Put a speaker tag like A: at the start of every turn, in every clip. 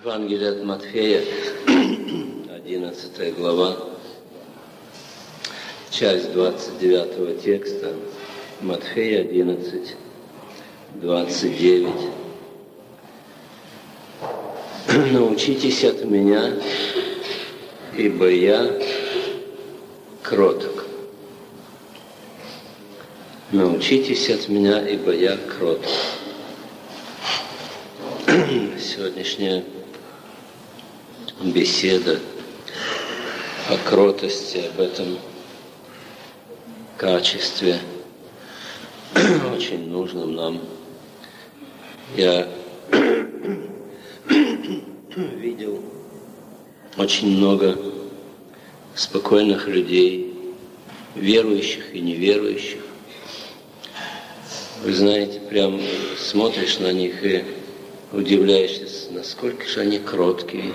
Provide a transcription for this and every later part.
A: Евангелие от Матфея, 11 глава, часть 29 текста, Матфея 11, 29. «Научитесь от меня, ибо я кроток». «Научитесь от меня, ибо я кроток». Сегодняшняя беседа о кротости, об этом качестве, очень нужном нам. Я видел очень много спокойных людей, верующих и неверующих. Вы знаете, прям смотришь на них и удивляешься, насколько же они кроткие.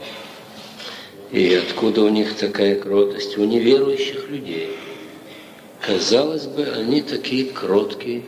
A: И откуда у них такая кротость? У неверующих людей. Казалось бы, они такие кроткие.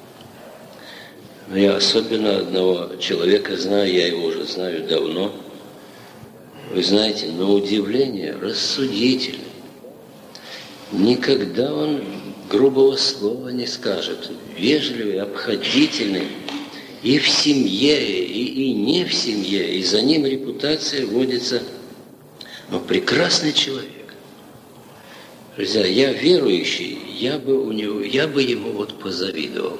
A: Но я особенно одного человека знаю, я его уже знаю давно. Вы знаете, на удивление рассудительный. Никогда он грубого слова не скажет. Вежливый, обходительный. И в семье, и не в семье. И за ним репутация водится. Но прекрасный человек. Друзья, я верующий, я бы ему вот позавидовал.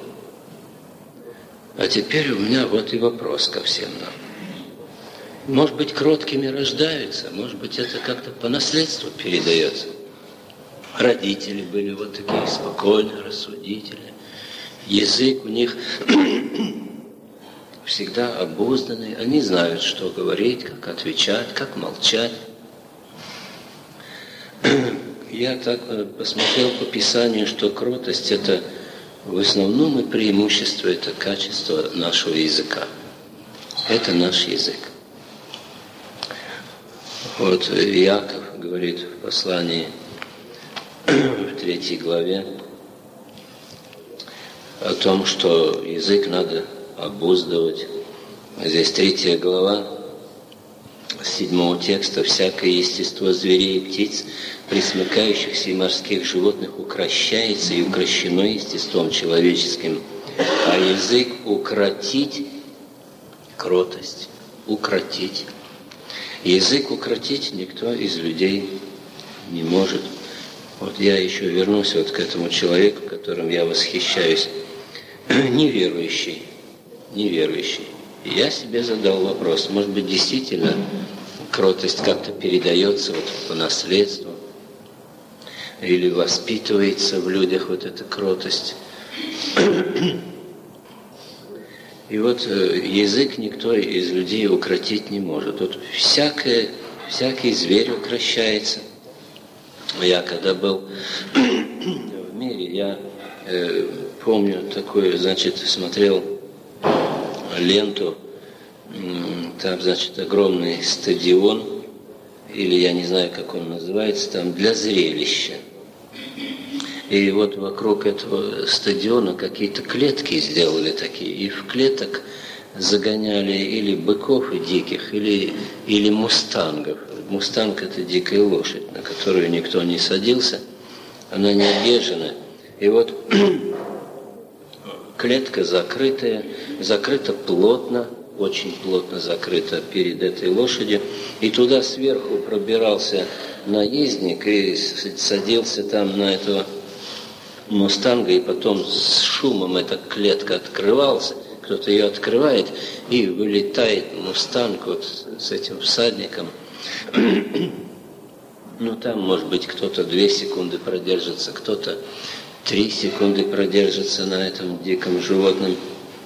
A: А теперь у меня вот и вопрос ко всем нам. Может быть, кроткими рождаются, может быть, это как-то по наследству передается. Родители были вот такие спокойные, рассудительные. Язык у них всегда обузданный. Они знают, что говорить, как отвечать, как молчать. Я так посмотрел по Писанию, что кротость – это в основном и преимущество, это качество нашего языка. Это наш язык. Вот Иаков говорит в послании в 3 главе о том, что язык надо обуздывать. Здесь 3 глава, 7 текста: «Всякое естество зверей и птиц, пресмыкающихся и морских животных укрощается и укрощено естеством человеческим, а язык укротить кротость». Укротить. Язык укротить никто из людей не может. Вот я еще вернусь вот к этому человеку, которым я восхищаюсь. Неверующий. И я себе задал вопрос, может быть, действительно кротость как-то передается вот по наследству или воспитывается в людях вот эта кротость. И вот язык никто из людей укротить не может. Вот всякий зверь укрощается. Я когда был в мире, я помню такое, значит, смотрел ленту, там, значит, огромный стадион, или я не знаю, как он называется, там для зрелища. И вот вокруг этого стадиона какие-то клетки сделали такие, и в клеток загоняли или быков и диких, или мустангов. Мустанг – это дикая лошадь, на которую никто не садился, она не объезжена. И вот клетка закрыта плотно, очень плотно закрыта перед этой лошадью, и туда сверху пробирался наездник и садился там на этого мустанга, и потом с шумом эта клетка открывалась, кто-то ее открывает, и вылетает мустанг вот с этим всадником. Ну, там, может быть, кто-то 2 секунды продержится, кто-то 3 секунды продержится на этом диком животном.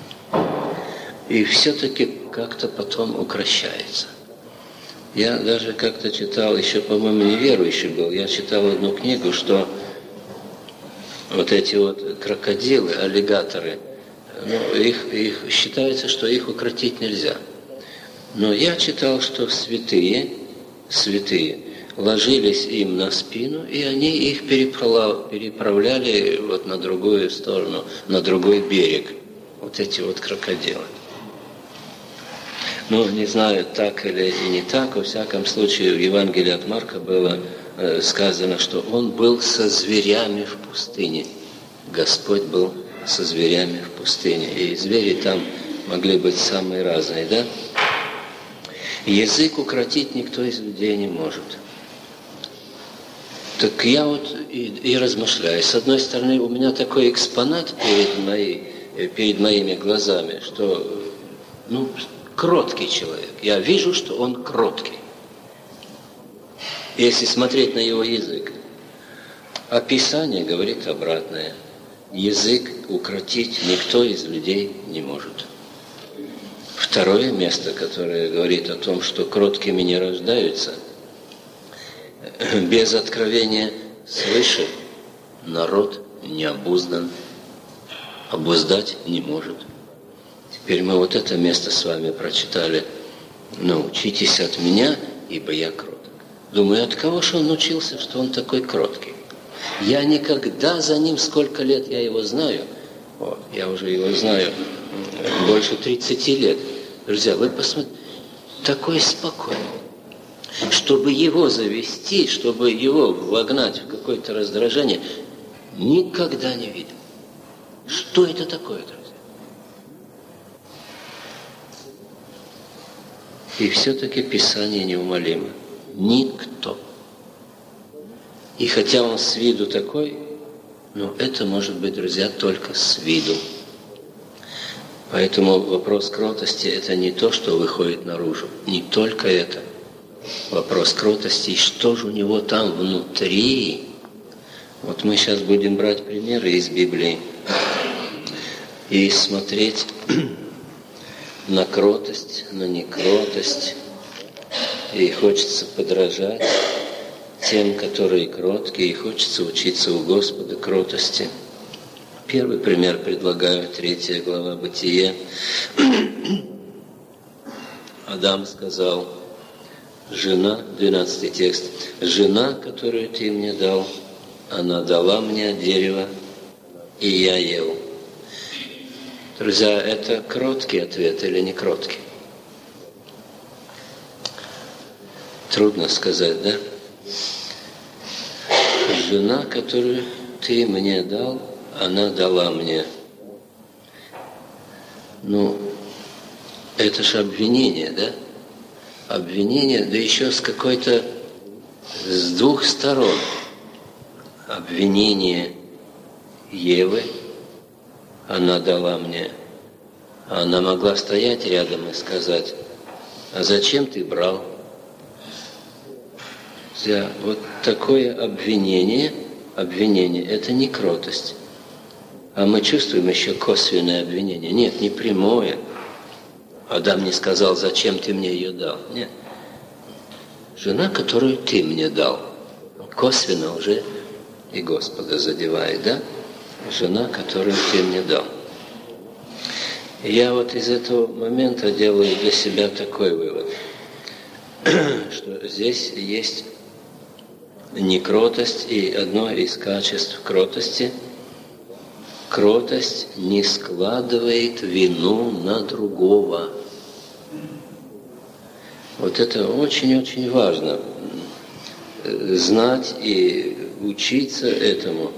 A: И все-таки как-то потом укрощается. Я даже как-то читал, еще, по-моему, неверующий был, я читал одну книгу, что вот эти вот крокодилы, аллигаторы, ну, их считается, что их укротить нельзя. Но я читал, что святые ложились им на спину, и они их переправляли вот на другую сторону, на другой берег. Вот эти вот крокодилы. Ну, не знаю, так или не так, во всяком случае, в Евангелии от Марка было сказано, что он был со зверями в пустыне. Господь был со зверями в пустыне. И звери там могли быть самые разные, да? Язык укротить никто из людей не может. Так я вот и размышляю. С одной стороны, у меня такой экспонат перед моими глазами, что, кроткий человек. Я вижу, что он кроткий. Если смотреть на его язык. А Писание говорит обратное. Язык укротить никто из людей не может. Второе место, которое говорит о том, что кроткими не рождаются, без откровения свыше народ не обуздан, обуздать не может. Теперь мы вот это место с вами прочитали. Научитесь от меня, ибо я кроток. Думаю, от кого же он научился, что он такой кроткий? Я никогда за ним, сколько лет я его знаю, я уже его знаю больше 30 лет. Друзья, вы посмотрите, такой спокойный. Чтобы его завести, чтобы его вогнать в какое-то раздражение, никогда не видел. Что это такое, друзья? И все-таки Писание неумолимо. Никто. И хотя он с виду такой, но это может быть, друзья, только с виду. Поэтому вопрос кротости – это не то, что выходит наружу. Не только это. Вопрос кротости, и что же у него там внутри. Вот мы сейчас будем брать примеры из Библии и смотреть на кротость, на некротость. И хочется подражать тем, которые кроткие, и хочется учиться у Господа кротости. Первый пример предлагаю, 3 глава Бытие. Адам сказал, жена, 12 текст, жена, которую ты мне дал, она дала мне дерево, и я ел. Друзья, это кроткий ответ или не кроткий? Трудно сказать, да? Жена, которую ты мне дал, она дала мне. Это же обвинение, да? Обвинение, да еще с какой-то, с двух сторон. Обвинение Евы, она дала мне. Она могла стоять рядом и сказать, а зачем ты брал? Вот такое обвинение, это не кротость. А мы чувствуем еще косвенное обвинение. Нет, не прямое. Адам не сказал, зачем ты мне ее дал. Нет. Жена, которую ты мне дал. Косвенно уже и Господа задевает, да? Жена, которую ты мне дал. И я вот из этого момента делаю для себя такой вывод, что здесь есть некротость, и одно из качеств кротости – кротость не складывает вину на другого. Вот это очень-очень важно. Знать и учиться этому.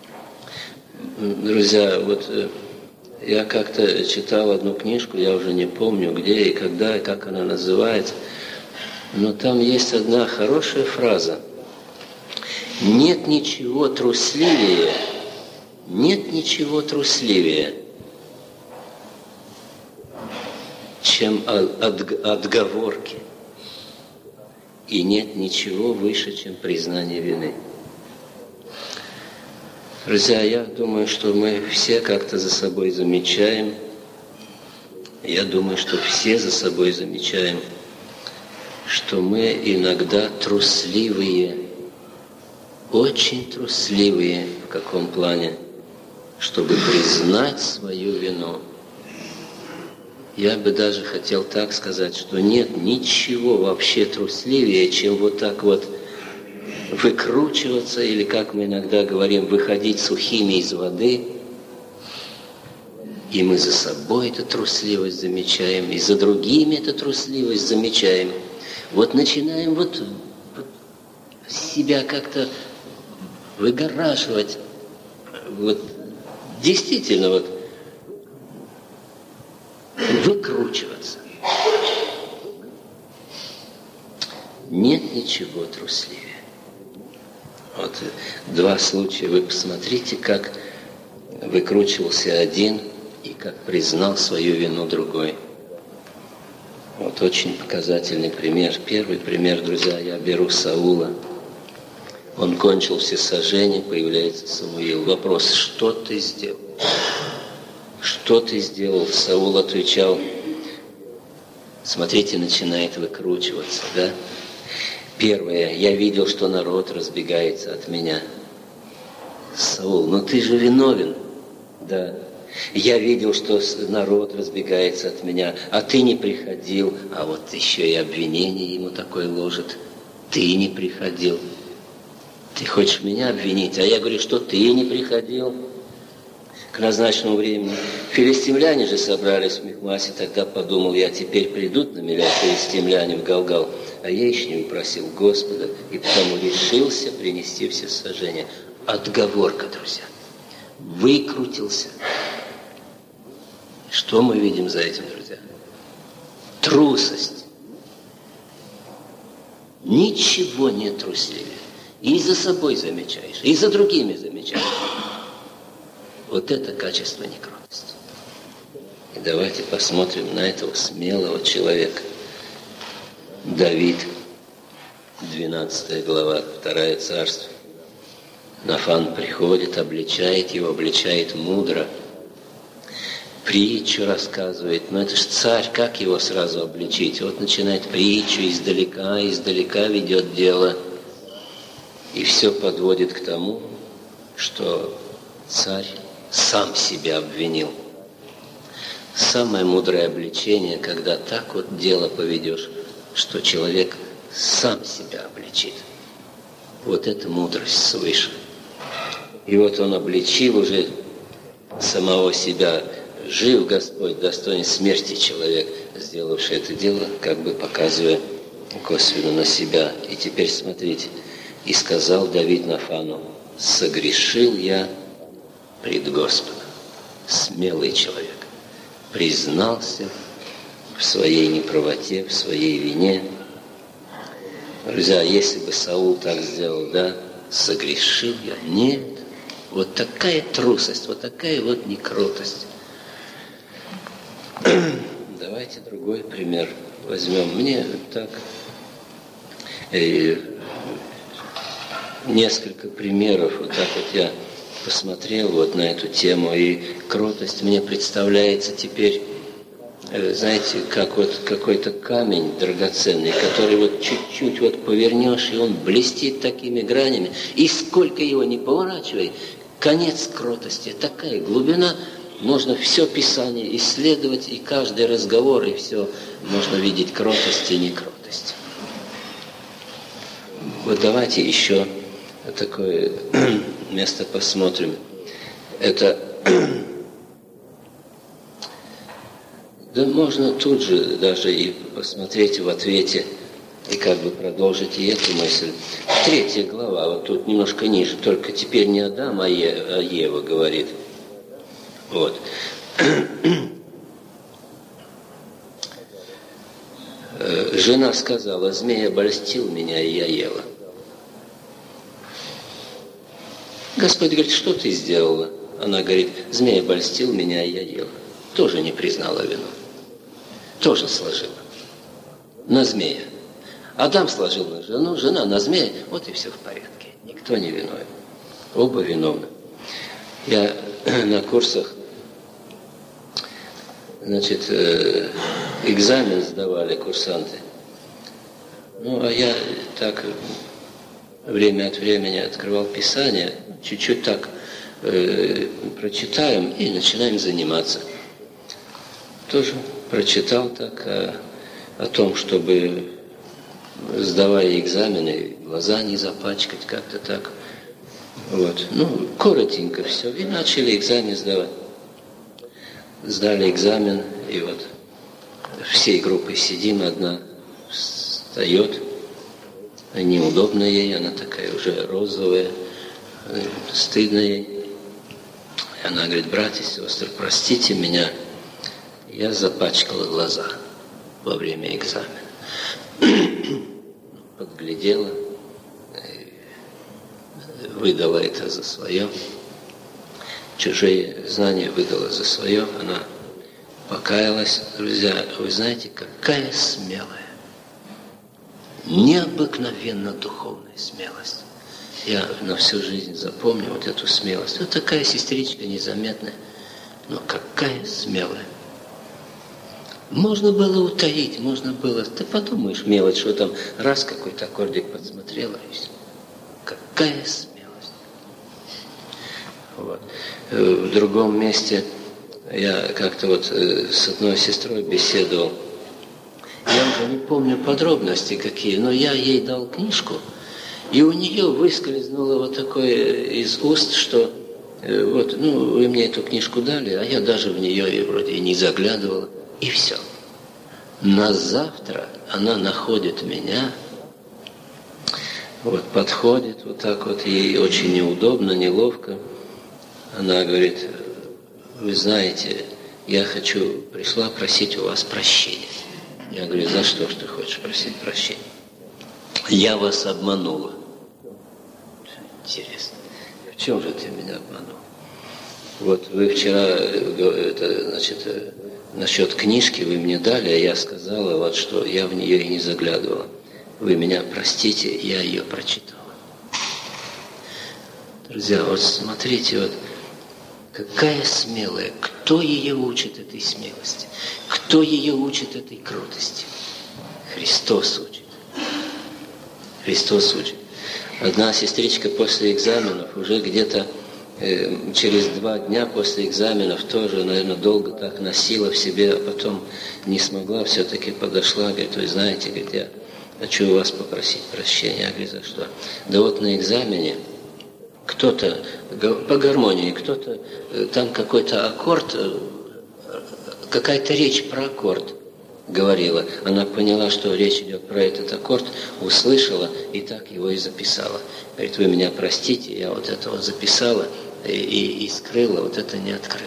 A: Друзья, вот я как-то читал одну книжку, я уже не помню где и когда, и как она называется, но там есть одна хорошая фраза. Нет ничего трусливее, чем отговорки. И нет ничего выше, чем признание вины. Друзья, я думаю, что мы все как-то за собой замечаем. Я думаю, что все за собой замечаем, что мы иногда трусливые, очень трусливые. В каком плане? Чтобы признать свою вину. Я бы даже хотел так сказать, что нет ничего вообще трусливее, чем вот так вот выкручиваться, или, как мы иногда говорим, выходить сухими из воды И мы за собой эту трусливость замечаем, и за другими эту трусливость замечаем. Вот начинаем вот себя как-то выгораживать. Вот действительно вот выкручиваться. Нет ничего трусливее. Вот два случая. Вы посмотрите, как выкручивался один и как признал свою вину другой. Вот очень показательный пример. Первый пример, друзья, я беру Саула. Он кончил всесожжение, появляется Самуил. Вопрос, что ты сделал? Что ты сделал? Саул отвечал, смотрите, начинает выкручиваться, да? Первое, я видел, что народ разбегается от меня. Саул, ну ты же виновен. Да. Я видел, что народ разбегается от меня, а ты не приходил. А вот еще и обвинение ему такое ложит. Ты не приходил. Ты хочешь меня обвинить, а я говорю, что ты не приходил. К назначенному времени филистимляне же собрались в Михмасе, тогда подумал я, теперь придут на меня филистимляне в Галгал, а я еще не просил Господа, и потому решился принести всесожжение. Отговорка, друзья. Выкрутился. Что мы видим за этим, друзья? Трусость. Ничего нет трусливее. И за собой замечаешь, и за другими замечаешь. Вот это качество некротости. И давайте посмотрим на этого смелого человека. Давид, 12 глава, 2 царство. Нафан приходит, обличает его, обличает мудро. Притчу рассказывает. Но это ж царь, как его сразу обличить? Вот начинает притчу, издалека ведет дело. И все подводит к тому, что царь сам себя обвинил. Самое мудрое обличение, когда так вот дело поведешь, что человек сам себя обличит. Вот это мудрость свыше. И вот он обличил уже самого себя. Жив Господь, достоин смерти человек, сделавший это дело, как бы показывая косвенно на себя. И теперь смотрите. И сказал Давид Нафану, согрешил я пред Господом. Смелый человек. Признался в своей неправоте, в своей вине. Друзья, если бы Саул так сделал, да, согрешил я. Нет. Вот такая трусость, вот такая вот некротость. Давайте другой пример возьмем. Мне так несколько примеров, вот так вот я посмотрел вот на эту тему, и кротость мне представляется теперь, знаете, как вот какой-то камень драгоценный, который вот чуть-чуть вот повернешь, и он блестит такими гранями, и сколько его ни поворачивай, конец кротости, такая глубина, можно все Писание исследовать, и каждый разговор, и все можно видеть кротость и некротость. Вот давайте еще такое место посмотрим. Это да можно тут же даже и посмотреть в ответе и как бы продолжить и эту мысль. 3 глава, вот тут немножко ниже, только теперь не Адам, а Ева говорит. Вот. Жена сказала, змей обольстил меня, и я ела. Господь говорит, что ты сделала? Она говорит, змей обольстил меня, и я ела. Тоже не признала вину. Тоже сложила. На змея. Адам сложил на жену, жена на змея. Вот и все в порядке. Никто не виновен. Оба виновны. Я на курсах, значит, экзамен сдавали курсанты. Ну, а я так время от времени открывал Писание, чуть-чуть так прочитаем и начинаем заниматься. Тоже прочитал так о том, чтобы, сдавая экзамены, глаза не запачкать, как-то так. Вот. Ну, коротенько все. И начали экзамен сдавать. сдали экзамен, и вот всей группой сидим, одна встает, неудобно ей, она такая уже розовая, стыдно ей. И она говорит: братья и сестры, простите меня, я запачкала глаза во время экзамена. Подглядела, выдала это за свое, чужие знания выдала за свое, она покаялась. Друзья, вы знаете, какая смелая, необыкновенно духовная смелость. Я на всю жизнь запомню вот эту смелость. Вот такая сестричка незаметная, но какая смелая. Можно было утаить, можно было... Ты подумаешь, мелочь, что там раз какой-то аккордик подсмотрела, и все. Какая смелость. Вот. В другом месте я как-то вот с одной сестрой беседовал. Я уже не помню подробности какие, но я ей дал книжку, и у нее выскользнуло вот такое из уст, что вот, вы мне эту книжку дали, а я даже в нее вроде и не заглядывала. И все. На завтра она находит меня, вот подходит вот так вот, ей очень неудобно, неловко. Она говорит: вы знаете, я пришла просить у вас прощения. Я говорю: за что ж ты хочешь просить прощения? Я вас обманула. Интересно, в чем же ты меня обманул? Вот вы вчера, насчет книжки вы мне дали, а я сказала, вот что я в нее и не заглядывала. Вы меня простите, я ее прочитала. Друзья, вот смотрите, вот какая смелая, кто ее учит этой смелости? Кто ее учит этой крутости? Христос учит. Христос учит. Одна сестричка после экзаменов уже где-то через 2 дня после экзаменов тоже, наверное, долго так носила в себе, а потом не смогла, все-таки подошла, говорит: вы знаете, говорит, я хочу у вас попросить прощения. Я говорю: за что? Да вот на экзамене кто-то по гармонии, кто-то там какой-то аккорд, какая-то речь про аккорд говорила. Она поняла, что речь идет про этот аккорд, услышала и так его и записала. Говорит: вы меня простите, я вот это вот записала и скрыла, вот это не открыла.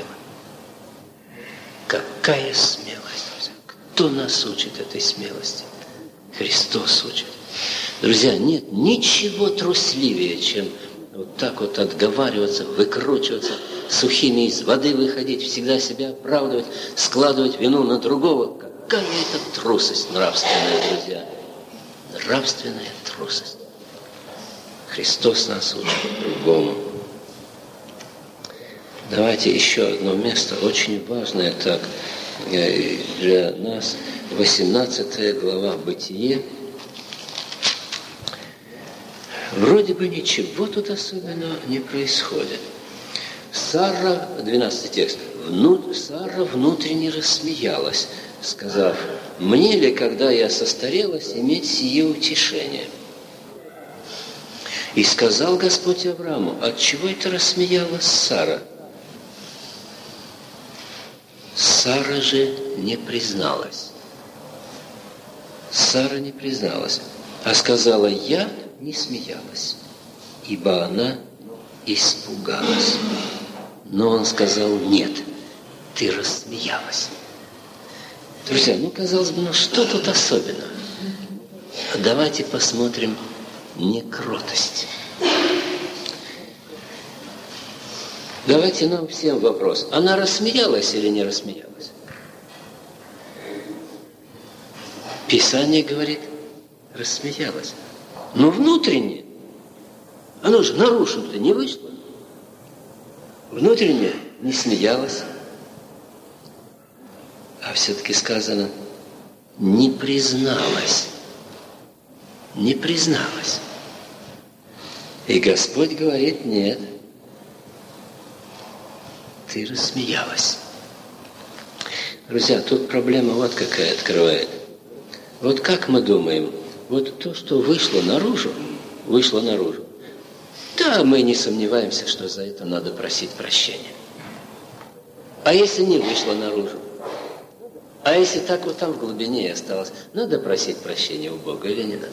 A: Какая смелость! Кто нас учит этой смелости? Христос учит. Друзья, нет ничего трусливее, чем вот так вот отговариваться, выкручиваться, сухими из воды выходить, всегда себя оправдывать, складывать вину на другого. Какая это трусость нравственная, друзья. Нравственная трусость. Христос нас учит по-другому. Давайте еще одно место, очень важное так для нас. 18 глава Бытие. Вроде бы ничего тут особенного не происходит. Сара, 12 текст, Сара внутренне рассмеялась, сказав: мне ли, когда я состарелась, иметь сие утешение? И сказал Господь Аврааму: отчего это рассмеялась Сара? Сара же не призналась. Сара не призналась, а сказала: я не смеялась, ибо она испугалась. Но он сказал: нет, ты рассмеялась. Друзья, казалось бы, что тут особенного? Давайте посмотрим некротость. Давайте нам всем вопрос. Она рассмеялась или не рассмеялась? Писание говорит, рассмеялась. Но внутренне, оно же наружу-то не вышло. Внутренне не смеялась. А все-таки сказано, не призналась. Не призналась. И Господь говорит: нет, ты рассмеялась. Друзья, тут проблема вот какая открывает. Вот как мы думаем, вот то, что вышло наружу. Да, мы не сомневаемся, что за это надо просить прощения. А если не вышло наружу? А если так вот там в глубине и осталось? Надо просить прощения у Бога или не надо?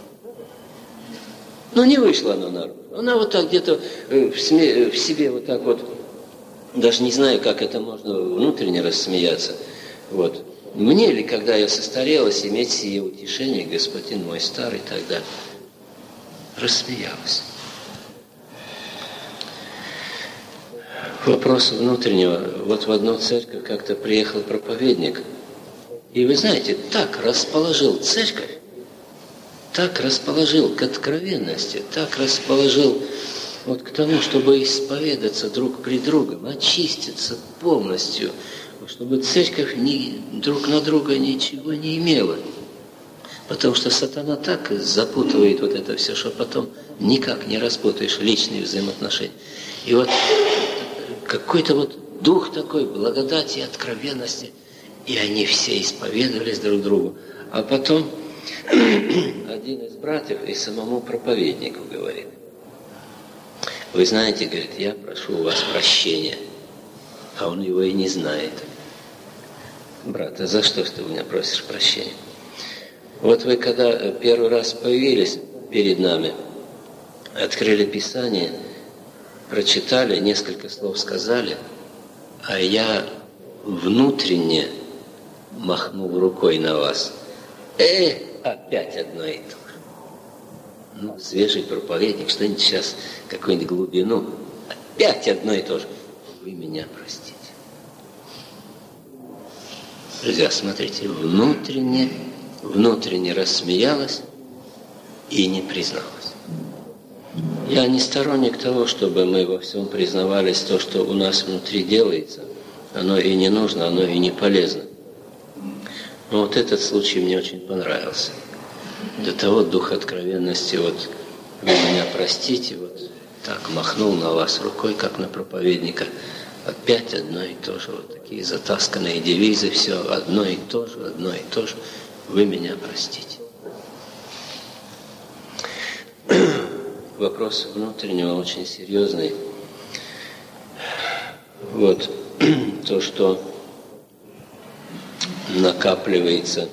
A: Ну, не вышло оно наружу. Она вот так где-то в себе вот так вот, даже не знаю, как это можно внутренне рассмеяться. Вот. Мне ли, когда я состарелась, иметь сие утешение, господин мой старый тогда рассмеялась. Вопрос внутреннего. Вот в одну церковь как-то приехал проповедник, и вы знаете, так расположил церковь, так расположил к откровенности, так расположил вот к тому, чтобы исповедаться друг при другом, очиститься полностью, чтобы церковь друг на друга ничего не имела. Потому что сатана так запутывает вот это все, что потом никак не распутаешь личные взаимоотношения. И вот какой-то вот дух такой благодати и откровенности, и они все исповедовались друг другу. А потом один из братьев и самому проповеднику говорит: вы знаете, говорит, я прошу у вас прощения, а он его и не знает. Брат, а за что ты у меня просишь прощения? Вот вы когда первый раз появились перед нами, открыли Писание, прочитали, несколько слов сказали, а я внутренне махнул рукой на вас. Опять одно и то же. Ну, свежий проповедник, что-нибудь сейчас, какую-нибудь глубину. Опять одно и то же. Вы меня простите. Друзья, смотрите, внутренне рассмеялась и не призналась. Я не сторонник того, чтобы мы во всем признавались то, что у нас внутри делается. Оно и не нужно, оно и не полезно. Но вот этот случай мне очень понравился. До того дух откровенности, вот вы меня простите, вот так махнул на вас рукой, как на проповедника. Опять одно и то же, вот такие затасканные девизы, все одно и то же, вы меня простите. Вопрос внутреннего очень серьезный. Вот то, что накапливается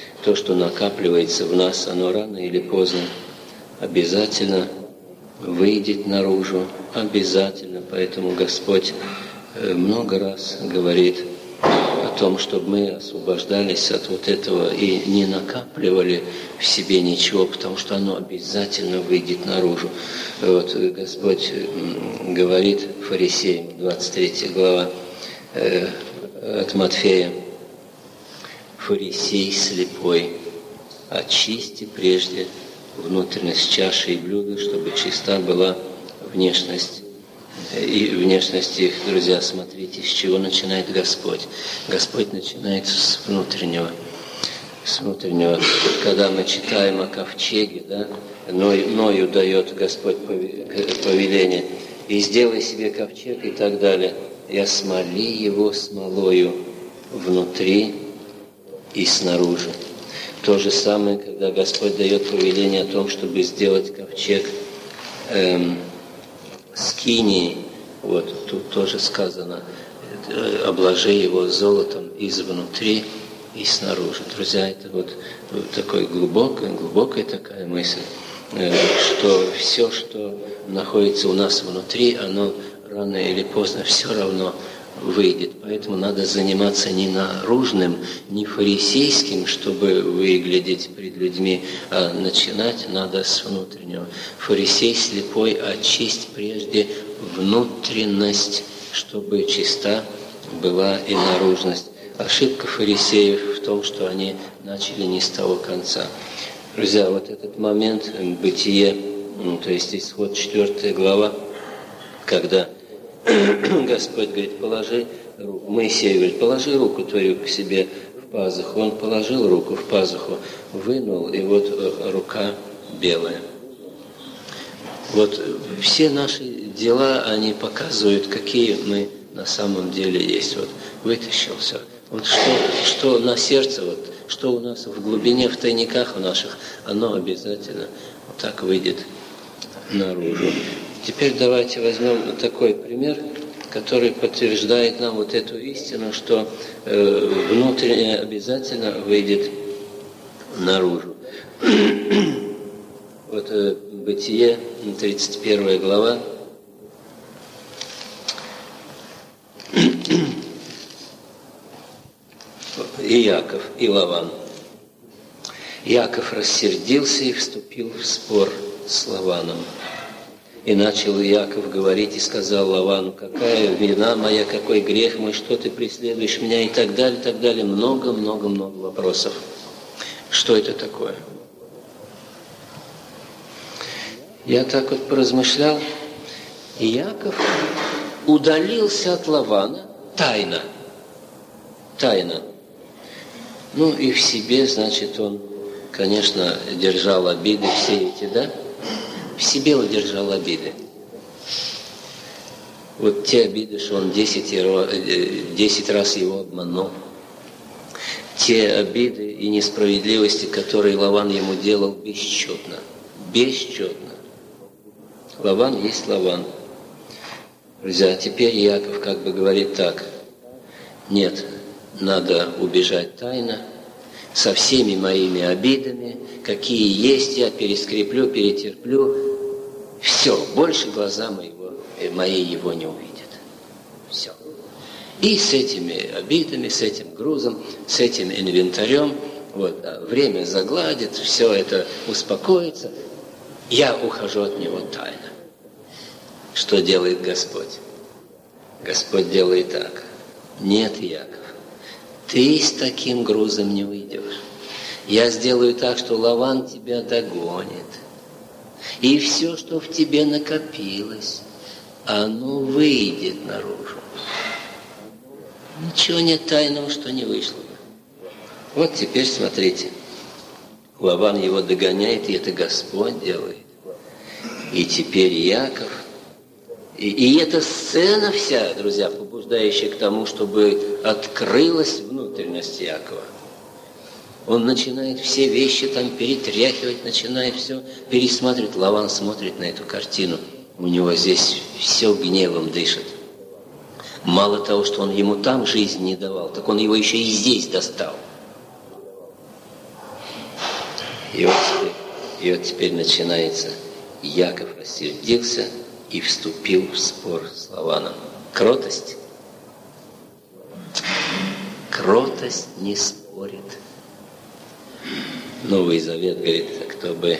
A: в нас, оно рано или поздно обязательно выйдет наружу, обязательно. Поэтому Господь много раз говорит о том, чтобы мы освобождались от вот этого и не накапливали в себе ничего, потому что оно обязательно выйдет наружу. Вот Господь говорит фарисеям, 23 глава от Матфея: фарисей слепой, очисти прежде внутренность чаши и блюда, чтобы чиста была внешность. И внешность их, друзья, смотрите, с чего начинает Господь. Господь начинает с внутреннего. Когда мы читаем о ковчеге, да, Ною дает Господь повеление: и сделай себе ковчег и так далее. И осмоли его смолою внутри и снаружи. То же самое, когда Господь дает повеление о том, чтобы сделать ковчег скинии, вот тут тоже сказано: обложи его золотом изнутри и снаружи. Друзья, это вот такой глубокая такая мысль, что все, что находится у нас внутри, оно рано или поздно все равно выйдет. Поэтому надо заниматься не наружным, не фарисейским, чтобы выглядеть перед людьми, а начинать надо с внутреннего. Фарисей слепой, очисть прежде внутренность, чтобы чиста была и наружность. Ошибка фарисеев в том, что они начали не с того конца. Друзья, вот этот момент, Бытие, то есть Исход 4 глава, когда Господь говорит: Моисей говорит: положи руку твою к себе в пазуху. Он положил руку в пазуху, вынул, и вот рука белая. Вот все наши дела, они показывают, какие мы на самом деле есть. Вот вытащил все. Вот что на сердце, вот, что у нас в глубине, в тайниках наших, оно обязательно вот так выйдет наружу. Теперь давайте возьмем такой пример, который подтверждает нам вот эту истину, что внутреннее обязательно выйдет наружу. Вот Бытие, 31 глава. И Яков, и Лаван. Яков рассердился и вступил в спор с Лаваном. И начал Яков говорить и сказал Лавану: какая вина моя, какой грех мой, что ты преследуешь меня, и так далее, и так далее. Много вопросов. Что это такое? Я так вот поразмышлял, и Яков удалился от Лавана тайно. Ну и в себе, значит, он, конечно, держал обиды все эти, да? В себе он держал обиды. Вот те обиды, что он 10 раз его обманул. Те обиды и несправедливости, которые Лаван ему делал, бесчетно. Лаван есть Лаван. Друзья, теперь Яков как бы говорит так: нет, надо убежать тайно, со всеми моими обидами, какие есть, я перескреплю, перетерплю. Все, больше глаза мои его не увидят. Все. И с этими обидами, с этим грузом, с этим инвентарем, вот, время загладит, все это успокоится. Я ухожу от него тайно. Что делает Господь? Господь делает так: нет, Яков, ты с таким грузом не уйдешь. Я сделаю так, что Лаван тебя догонит. И все, что в тебе накопилось, оно выйдет наружу. Ничего нет тайного, что не вышло бы. Вот теперь смотрите. Лаван его догоняет, и это Господь делает. И теперь Яков. И эта сцена вся, друзья, побуждающая к тому, чтобы открылась внутренность Якова. Он начинает все вещи там перетряхивать, начинает все пересматривать. Лаван смотрит на эту картину. У него здесь все гневом дышит. Мало того, что он ему там жизнь не давал, так он его еще и здесь достал. И вот теперь начинается. Яков рассердился и вступил в спор с Лаваном. Кротость? Кротость не спорит. Новый Завет говорит, кто бы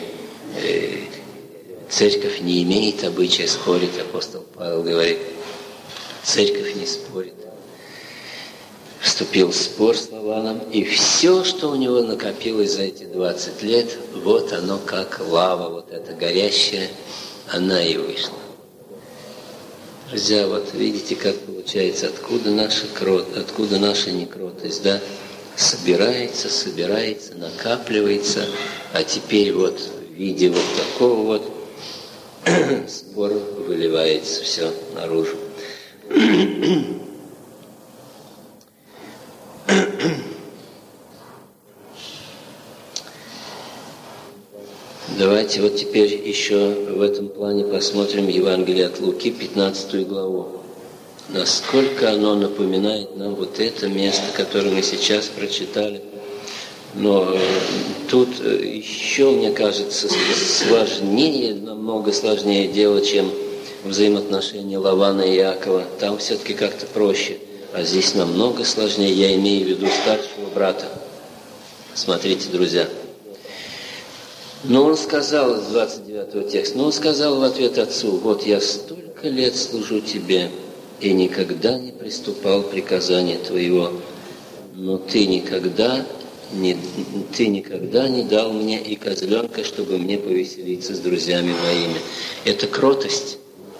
A: церковь не имеет обычая спорить, апостол Павел говорит, церковь не спорит. Вступил в спор с Лаваном, и все, что у него накопилось за эти 20 лет, вот оно как лава, вот эта горящая, она и вышла. Друзья, вот видите, как получается, откуда наша некротость, да? Собирается, накапливается, а теперь вот в виде вот такого вот спора выливается все наружу. Давайте вот теперь еще в этом плане посмотрим Евангелие от Луки, 15 главу. Насколько оно напоминает нам вот это место, которое мы сейчас прочитали. Но тут еще, мне кажется, сложнее, намного сложнее дело, чем взаимоотношения Лавана и Иакова. Там все-таки как-то проще. А здесь намного сложнее. Я имею в виду старшего брата. Смотрите, друзья. Но он сказал, 29 текста, но он сказал в ответ отцу: вот я столько лет служу тебе и никогда не приступал к приказанию твоего, но ты никогда не дал мне и козленка, чтобы мне повеселиться с друзьями моими. Это кротость?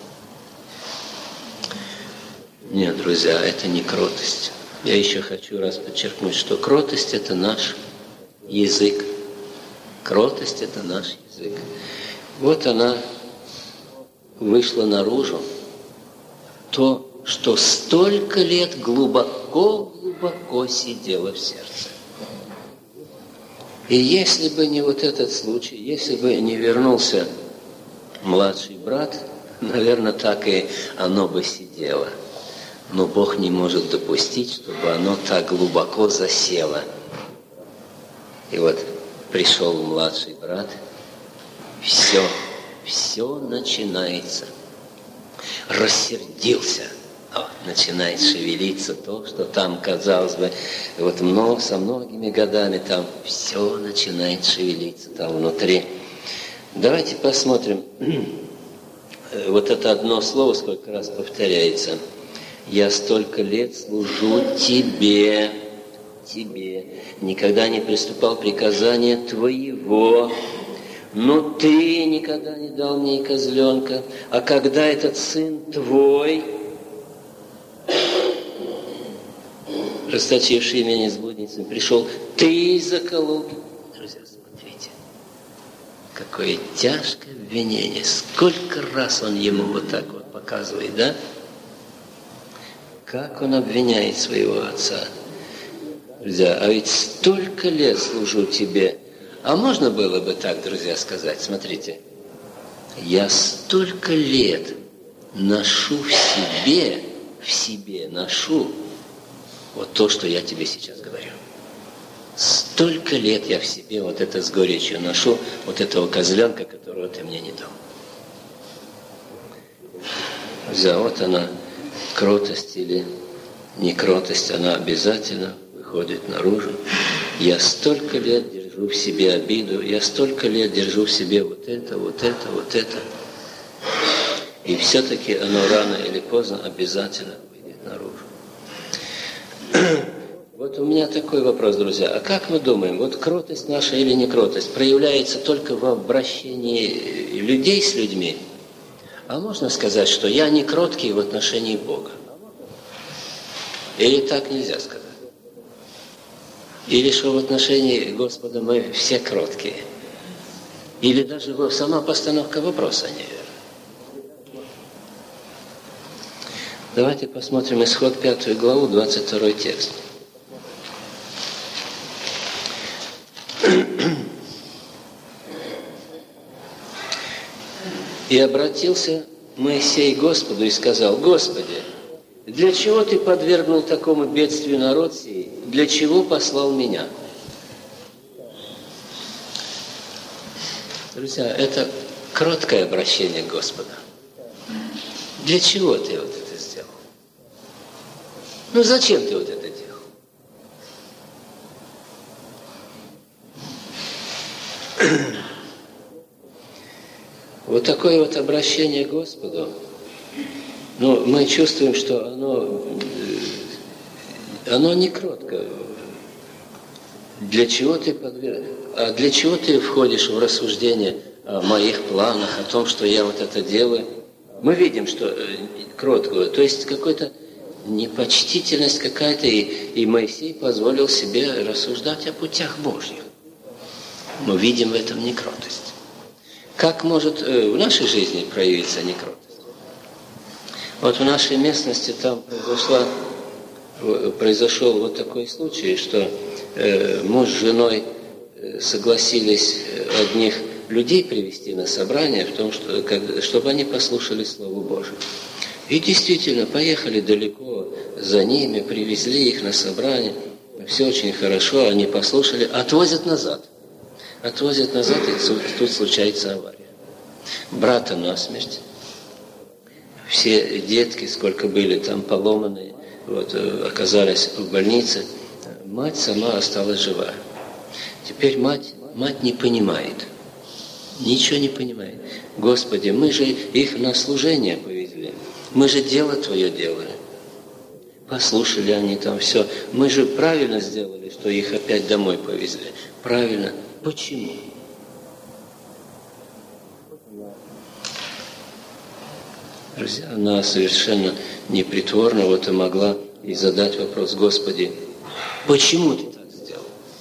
A: Нет, друзья, это не кротость. Я еще хочу раз подчеркнуть, что кротость – это наш язык. Кротость – это наш язык. Вот она вышла наружу. То, что столько лет глубоко сидело в сердце. И если бы не вот этот случай, если бы не вернулся младший брат, наверное, так и оно бы сидело. но Бог не может допустить, чтобы оно так глубоко засело. И вот пришел младший брат, все начинается. Рассердился, начинает шевелиться то, что там, казалось бы, вот со многими годами там все начинает шевелиться там внутри. Давайте посмотрим, вот это одно слово сколько раз повторяется. Я столько лет служу тебе, никогда не приступал приказания твоего, но ты никогда не дал мне и козленка, а когда этот сын твой, расточивший меня с блудницами, пришел, ты заколол. Друзья, смотрите, какое тяжкое обвинение. Сколько раз он ему вот так вот показывает, да? Как он обвиняет своего отца. Друзья, а ведь столько лет служу тебе. А можно было бы так, друзья, сказать, смотрите, я столько лет ношу в себе ношу вот то, что я тебе сейчас говорю. Столько лет я в себе вот это с горечью ношу, вот этого козленка, которого ты мне не дал. Друзья, вот она, кротость или некротость, она обязательно выходит наружу. Я столько лет держу в себе обиду, я столько лет держу в себе вот это. И все-таки оно рано или поздно обязательно выйдет наружу. Вот у меня такой вопрос, друзья. А как мы думаем, вот кротость наша или некротость проявляется только в обращении людей с людьми? А можно сказать, что я не кроткий в отношении Бога? Или так нельзя сказать? Или что в отношении Господа мы все кроткие? Или даже сама постановка вопроса неверна? Давайте посмотрим Исход 5 главу, 22 текст. «И обратился Моисей к Господу и сказал: Господи, для чего ты подвергнул такому бедствию народ сей? Для чего послал меня?» Друзья, это кроткое обращение к Господу. Для чего ты вот это сделал? Ну зачем ты вот это делал? Вот такое вот обращение к Господу, мы чувствуем, что оно не кротко. Для чего ты для чего ты входишь в рассуждение о моих планах, о том, что я вот это делаю? Мы видим, что кроткую, то есть какая-то непочтительность какая-то, и Моисей позволил себе рассуждать о путях Божьих. Мы видим в этом некротость. Как может в нашей жизни проявиться некротость? Вот в нашей местности там произошел вот такой случай, что муж с женой согласились одних людей привести на собрание, в том, чтобы они послушали Слово Божие. И действительно, поехали далеко за ними, привезли их на собрание. Все очень хорошо, они послушали, отвозят назад, и тут случается авария. Брата насмерть. Все детки, сколько были там поломанные, оказались в больнице. Мать сама осталась жива. Теперь мать не понимает. Ничего не понимает. Господи, мы же их на служение повезли. Мы же дело Твое делали. Послушали они там все. Мы же правильно сделали, что их опять домой повезли. Правильно. Почему? Друзья, она совершенно непритворно и могла и задать вопрос: Господи, почему ты так сделал?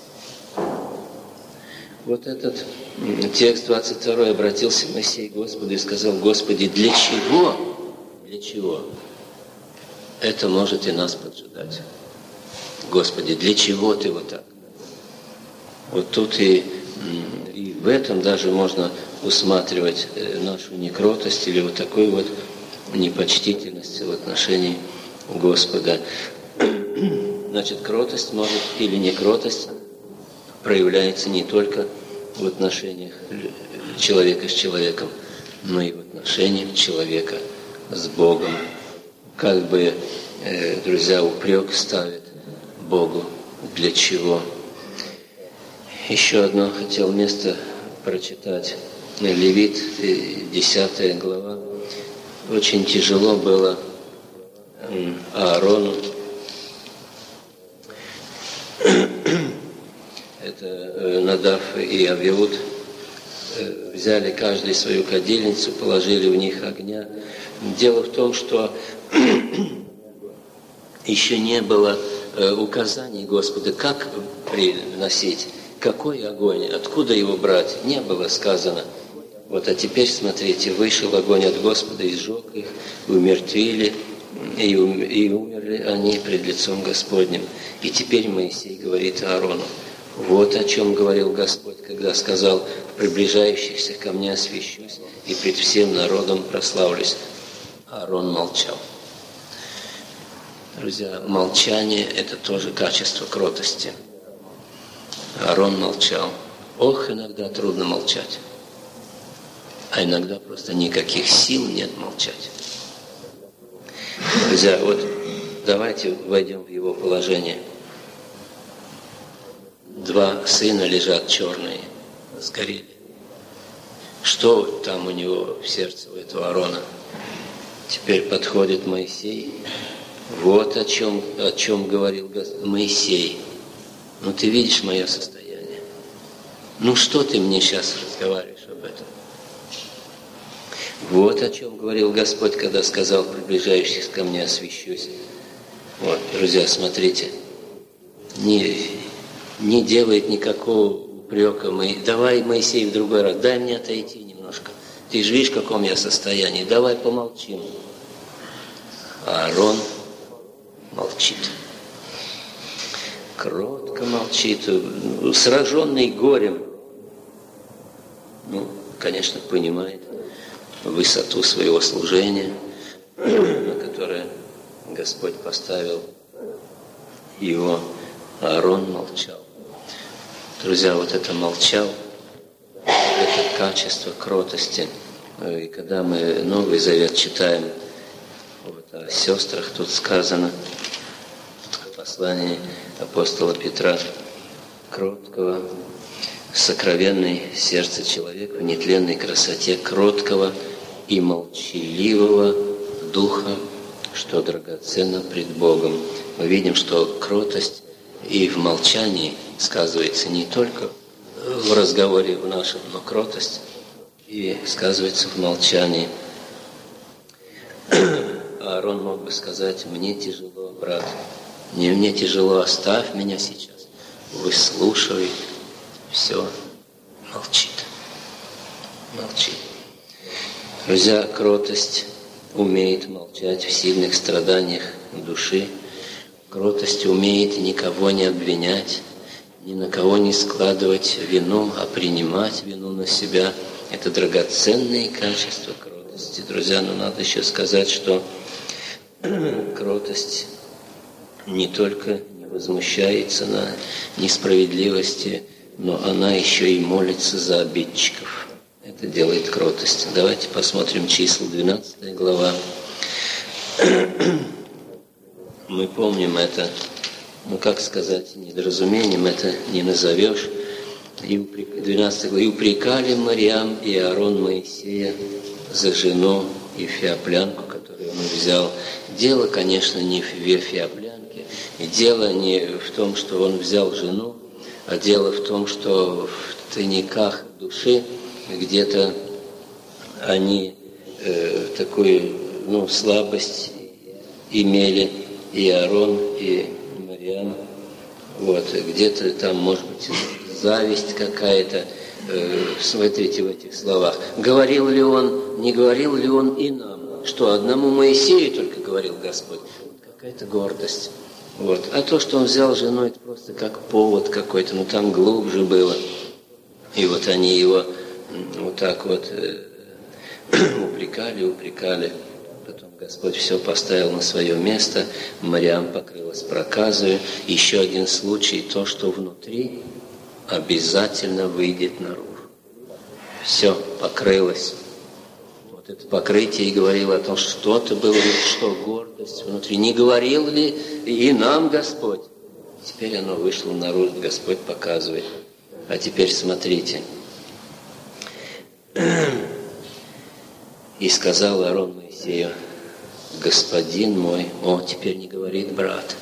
A: Вот этот текст 22 обратился Моисей к Господу и сказал: Господи, для чего? Для чего? Это может и нас поджидать. Господи, для чего ты вот так? Вот тут и в этом даже можно усматривать нашу некротость или вот такую вот непочтительность в отношении Господа. Значит, кротость может или не кротость проявляется не только в отношениях человека с человеком, но и в отношениях человека с Богом. Как бы, друзья, упрек ставит Богу. Для чего? Еще одно хотел место прочитать. Левит, 10 глава. Очень тяжело было Аарону. Это Надав и Авиуд взяли каждый свою кадильницу, положили в них огня. Дело в том, что еще не было указаний Господа, как приносить, какой огонь, откуда его брать, не было сказано. Вот, а теперь, смотрите, вышел огонь от Господа и сжег их, умертвили, и умерли они пред лицом Господним. И теперь Моисей говорит Аарону: вот о чем говорил Господь, когда сказал: в приближающихся ко мне освящусь и пред всем народом прославлюсь. Аарон молчал. Друзья, молчание – это тоже качество кротости. Аарон молчал. Ох, иногда трудно молчать. А иногда просто никаких сил нет молчать. Друзья, вот давайте войдем в его положение. Два сына лежат черные, сгорели. Что там у него в сердце, у этого Аарона? Теперь подходит Моисей. Вот о чем говорил Господь. Моисей, ну ты видишь мое состояние. Ну что ты мне сейчас разговариваешь об этом? Вот о чем говорил Господь, когда сказал: приближающихся ко мне освящусь. Вот, друзья, смотрите. Не делает никакого упрека. Давай, Моисей, в другой раз, дай мне отойти немножко. Ты же видишь, в каком я состоянии. Давай помолчим. А Аарон молчит. Кротко молчит, сраженный горем. Ну, конечно, понимает высоту своего служения, на которое Господь поставил его. Аарон молчал. Друзья, вот это молчал, это качество кротости. И когда мы Новый Завет читаем, вот о сестрах тут сказано, в послании апостола Петра: кроткого, сокровенной сердце человека в нетленной красоте, кроткого и молчаливого духа, что драгоценно пред Богом. Мы видим, что кротость и в молчании сказывается не только в разговоре в нашем, но кротость и сказывается в молчании. Аарон мог бы сказать: мне тяжело, брат, мне тяжело, оставь меня сейчас, выслушивай. Все, молчит. Друзья, кротость умеет молчать в сильных страданиях души. Кротость умеет никого не обвинять, ни на кого не складывать вину, а принимать вину на себя. Это драгоценные качества кротости. Друзья, но надо еще сказать, что кротость не только не возмущается на несправедливости, но она еще и молится за обидчиков. Это делает кротость. Давайте посмотрим числа, 12 глава. Мы помним это, ну как сказать, недоразумением это не назовешь. 12 глава. «И упрекали Марьям и Аарон Моисея за жену Ефиоплянку, которую он взял». Дело, конечно, не в Ефиоплянке, и дело не в том, что он взял жену, а дело в том, что в тайниках души где-то они такую слабость имели, и Аарон, и Марьям. Вот, где-то там, может быть, зависть какая-то. Смотрите в этих словах. Говорил ли он, не говорил ли он и нам, что одному Моисею только говорил Господь? Какая-то гордость. Вот. А то, что он взял жену, это просто как повод какой-то, но там глубже было. И вот они его вот так вот упрекали. Потом Господь все поставил на свое место. Мариам покрылась проказою. Еще один случай, то, что внутри обязательно выйдет наружу. Все, покрылось. Вот это покрытие и говорило о том, что что-то было, что гордость внутри. Не говорил ли и нам Господь? Теперь оно вышло наружу, Господь показывает. А теперь смотрите. И сказал Аарон Моисею: господин мой, теперь не говорит брат,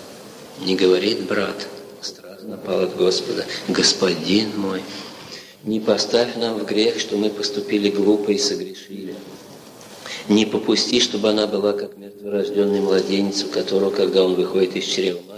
A: страх напал от Господа, господин мой, не поставь нам в грех, что мы поступили глупо и согрешили. Не попусти, чтобы она была как мертворожденный младенец, у которого, когда он выходит из чрева